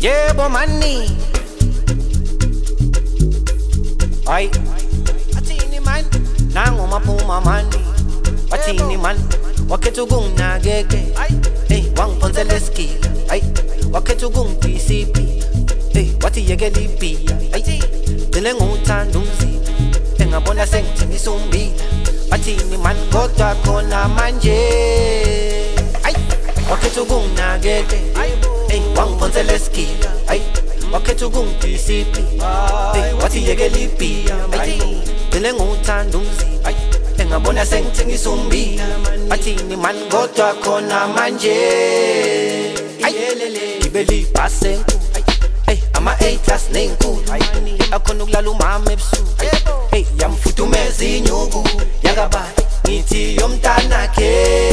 Yebo mani. Ay, athini man, nangu maphuma mani. Athini man, wakhetha ukunginakekela. Hey, wangiphonsela eskila. Ay, wakhetha ukungidisiphi. Hey, wathi yekela ibhiya. Ay, gcine nguthanda umzimba. Engabona sengithengisa umbila. Athini man, kodwa khona manje. Ay, wakhetha ukunginakekela. Hey, wangiphonsela eskila. Ay, wakhetha ukungidisiphi. Hey, wathi yekela ibhiya. Ay, gcine nguthanda umzimba. Engabona sengithengisa umbila. Athini man, kodwa khona manje. Ay, gibela ibhasi enkulu. Hey, ama-A class nenkulu. Akhona ukulala umama ebusuku. Hey, yamfuthumeza inyuku. Yakabani ngithi yomntanakhe.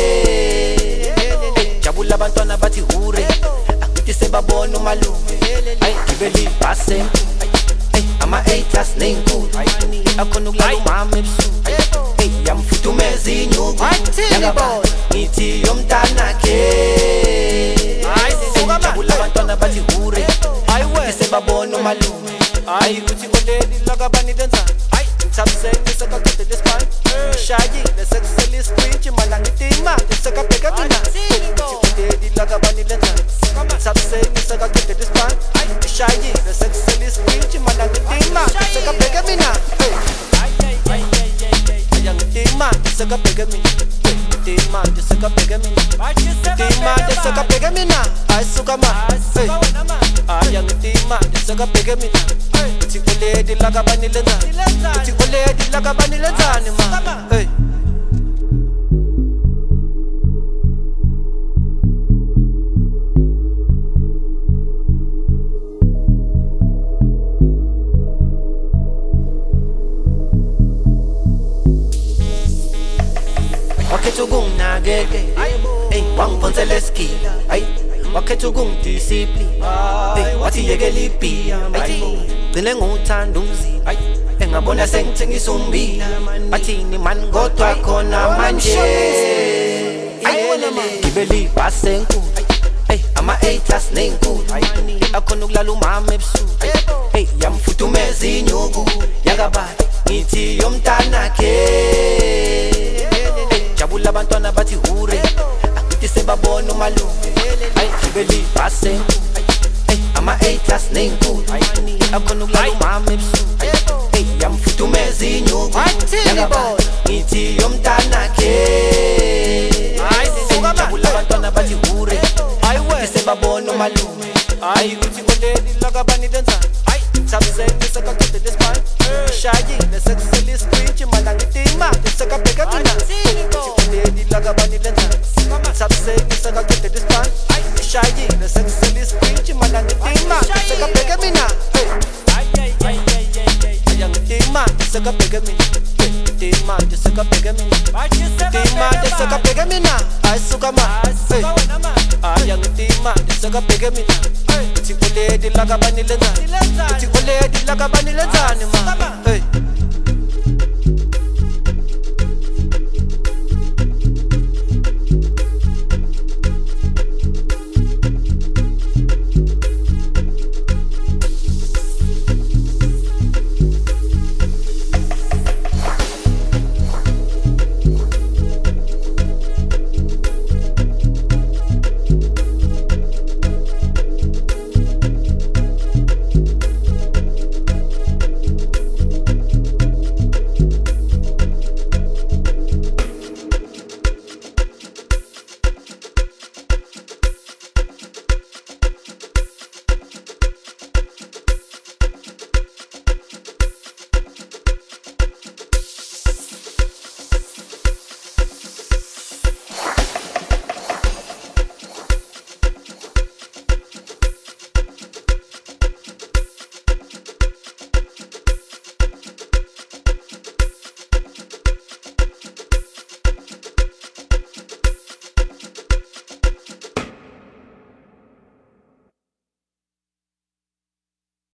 Jabula abantwana bathi hure. Angithi sebabona umalume. Ay, gibela ibhasi enkulu. Hey, ama-A class nenkulu. Akhona ukulala umama ebusuku. Hey, yamfuthumeza inyuku. Yakabani ngithi yomntanakhe. Jabula abantwana bathi hure. Sebabona umalume. Ay, uthi kodeli lakabani lenzani. Ay, ngithabiseni sekaqede lesibani. Ngishayile sekusele iscreen mala ngitima sekabheka mina. Uthi kodeli lakabani lenzani. Ngithabiseni sekaqede lesibani. Ay, ngishayile sekusele iscreen mala ngitima sekabheka mina. Ay, ngitima sekabheka mina. Ngitima sekabheka mina. Ngitima sekabheka mina. Ay, suka ma. Aya ngitima sekabheke mina. Uthi uledi lakabani lenzani. Uthi uledi lakabani lenzani ma. Hey. Wakhetha ukunginakekela. Hey, wangiphonsela eskila. Ay, wakhetha ukungidisiphi. Hey, wathi yekela ibhiya. Gcine nguthanda umzimba. Engabona sengithengisa umbila. Athini man, kodwa khona manje. Gibela ibhasi enkulu. Hey, ama-A class nenkulu. Akhona ukulala umama ebusuku. Hey, yamfuthumeza inyuku. Yakabani ngithi yomntanakhe. Jabula abantwana bathi hure. Angithi sebabona umalume. Ay, gibela ibhasi enkulu. Hey, ama-A class nenkulu. Akhona ukulala umama ebusuku. Hey, yamfuthumeza inyuku. Yakabani ngithi yomntanakhe. Jabula abantwana bathi hure. Angithi sebabona umalume. Ay, uthi kodeli lakabani lenzani. Ay, ngithabiseni sekaqede lesibani. Ngishayile sekusele iscreen mala ngitima sekabheka mina. Uthi lakabani lenzani. Ngithabiseni sekaqede lesibani. Ay, ngishayile sekusele iscreen mala ngitima sekabheka mina. Aya ngitima sekabheka mina. Ngitima sekabheka mina. Ngitima sekabheka mina. Ay, suka ma. Aya ngitima sekabheka mina. Uthi uledi lakabani lenzani. Uthi uledi lakabani lenzani ma.